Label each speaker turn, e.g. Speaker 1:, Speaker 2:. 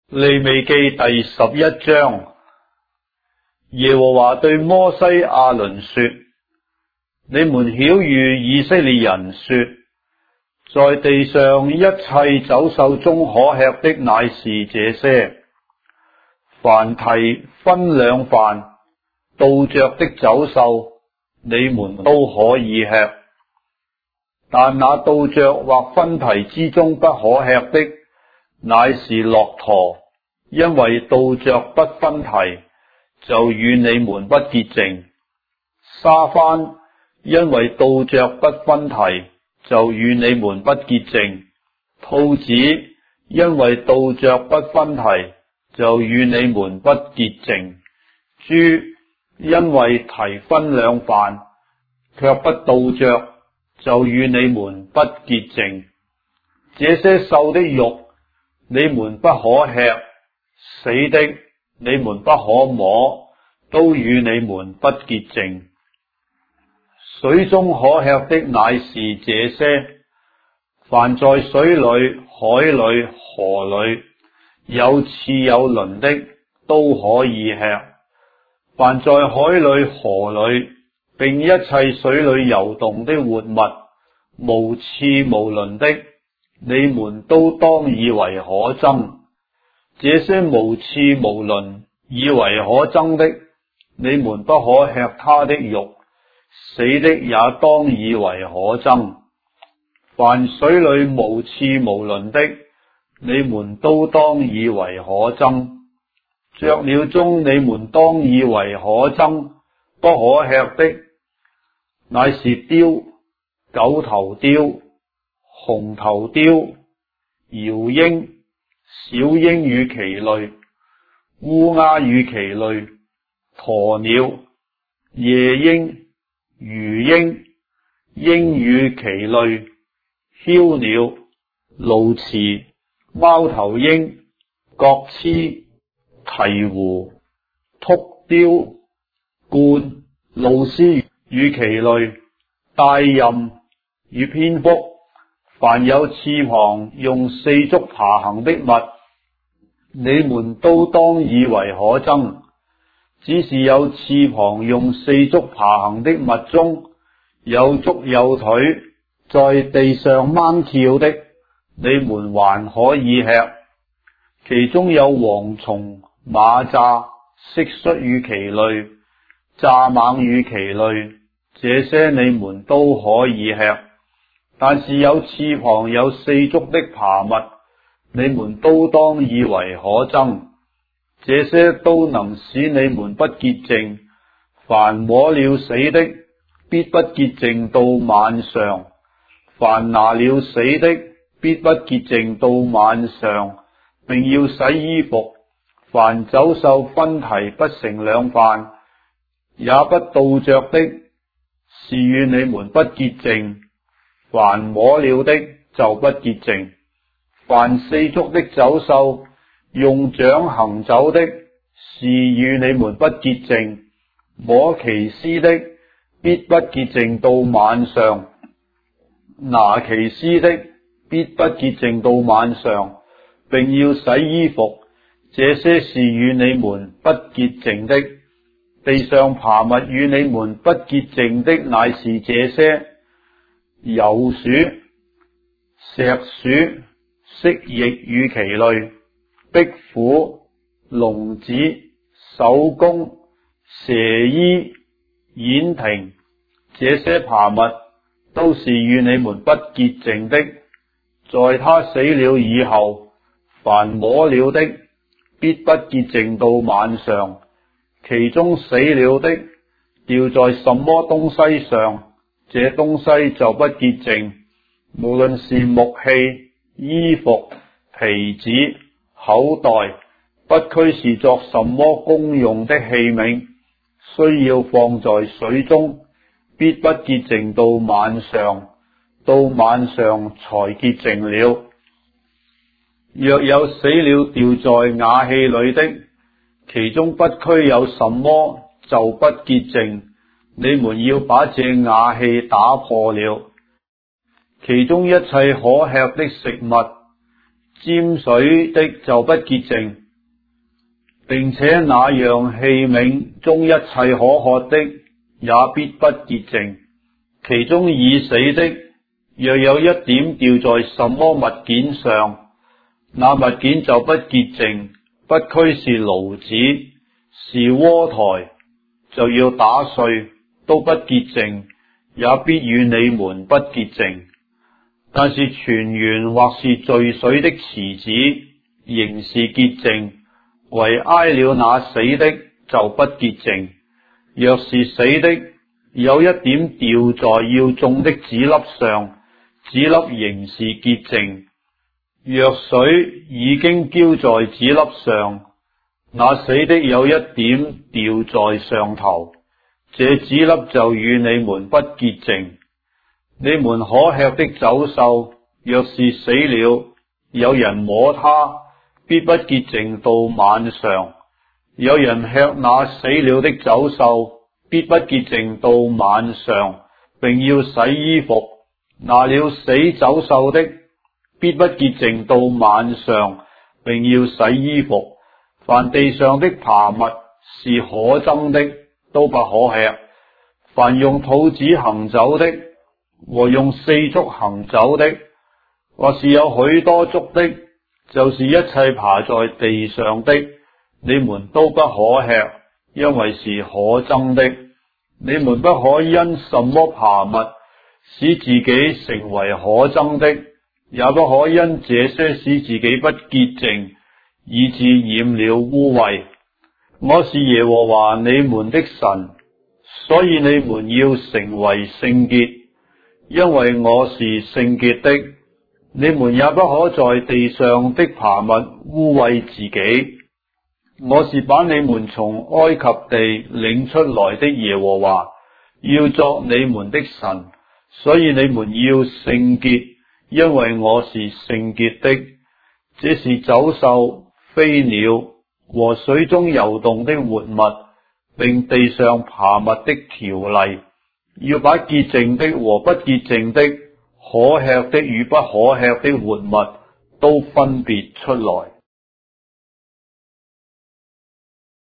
Speaker 1: 利未記第11章，耶和華對摩西亞倫說：你們曉諭以色列人說，在地上一切走獸中可吃的乃是這些：凡蹄分兩瓣、倒嚼的走獸，你們都可以吃。但那倒嚼或分蹄之中不可吃的，乃是駱駝，因為倒嚼不分蹄，就與你們不潔淨；沙番，因為倒嚼不分蹄，就與你們不潔淨；兔子，因為倒嚼不分蹄，就與你們不潔淨；豬，因為蹄分兩瓣，卻不倒嚼，就與你們不潔淨。這些獸的肉，你們不可吃，死的你們不可摸，都與你們不潔淨。水中可吃的乃是這些：凡在水裏、海裏、河裏有翅有鱗的，都可以吃；凡在海裏、河裏並一切水裏游動的活物，無翅無鱗的，你們都當以為可憎。這些無翅無鱗以為可憎的，你們不可吃它的肉，死的也當以為可憎。凡水裏無翅無鱗的，你們都當以為可憎。雀鳥中你們當以為可憎、不可吃的，乃是鵰、九頭鵰、紅頭鵰、鷂鷹、小鷹與其類、烏鴉與其類、鴕鳥、夜鷹、魚鷹、鷹與其類、梟鳥、鸕鶿、貓頭鷹、角鴟、鵜鶘、禿鵰、鸛、鷺鷥與其類、帶蠅與蝙蝠，凡有翅膀用四足爬行的物，你們都當以為可憎。只是有翅膀用四足爬行的物中，有足有腿，在地上掹跳的，你們還可以吃。其中有蝗蟲、螞蚱、蟋蟀與其類、蚱蜢與其類，這些你們都可以吃。但是有翅膀有四足的爬物，你們都當以為可憎。這些都能使你們不潔淨。凡摸了死的，必不潔淨到晚上；凡拿了死的，必不潔淨到晚上，並要洗衣服。凡走獸分蹄不成兩瓣，也不倒嚼的，是與你們不潔淨。凡摸了的就不潔淨。凡四足的走獸用掌行走的，是與你們不潔淨。摸其屍的，必不潔淨到晚上；拿其屍的，必不潔淨到晚上，並要洗衣服。這些是與你們不潔淨的。地上爬物與你們不潔淨的，乃是這些：鼬鼠、石鼠、蜥蜴與其類、壁虎、聾子、守宮、蛇衣、燕蜓。這些爬物都是與你們不潔淨的。在他死了以後，凡摸了的，必不潔淨到晚上。其中死了的，掉在什麼東西上，這東西就不潔淨。無論是木器、衣服、皮子、口袋，不拘是作什麼公用的器皿，需要放在水中，必不潔淨到晚上，到晚上才潔淨了。若有死了掉在瓦器裏的，其中不拘有什麼，就不潔淨。你們要把這瓦器打破了。其中一切可吃的食物， 沾水的就不潔淨，並且那樣器皿中一切可喝的也必不潔淨。其中已死的，若有一點掉在什麼物件上，那物件就不潔淨，不拘是驢子，是鍋台，就要打碎，都不潔淨，也必與你們不潔淨。但是泉源或是聚水的池子，仍是潔淨，唯挨了那死的就不潔淨。若是死的，有一點掉在要種的籽粒上，籽粒仍是潔淨。若水已經澆在籽粒上，那死的有一點掉在上頭，這籽粒就與你們不潔淨。你們可吃的走獸，若是死了，有人摸它，必不潔淨到晚上。有人吃那死了的走獸，必不潔淨到晚上，並要洗衣服。拿了死走獸的，必不潔淨到晚上，並要洗衣服。凡地上的爬物是可憎的，都不可吃。凡用肚子行走的，和用四足行走的，或是有許多足的，就是一切爬在地上的，你們都不可吃，因為是可憎的。你們不可因什麼爬物使自己成為可憎的，也不可因這些使自己不潔淨，以致染了污穢。我是耶和華你們的神，所以你們要成為聖潔，因為我是聖潔的。你們也不可在地上的爬物污穢自己。我是把你們從埃及地領出來的耶和華，要作你們的神，所以你們要聖潔，因為我是聖潔的。這是走獸、飛鳥和水中游動的活物，並地上爬物的條例，要把潔淨的和不潔淨的，可吃的與不可吃的活物都分別出來。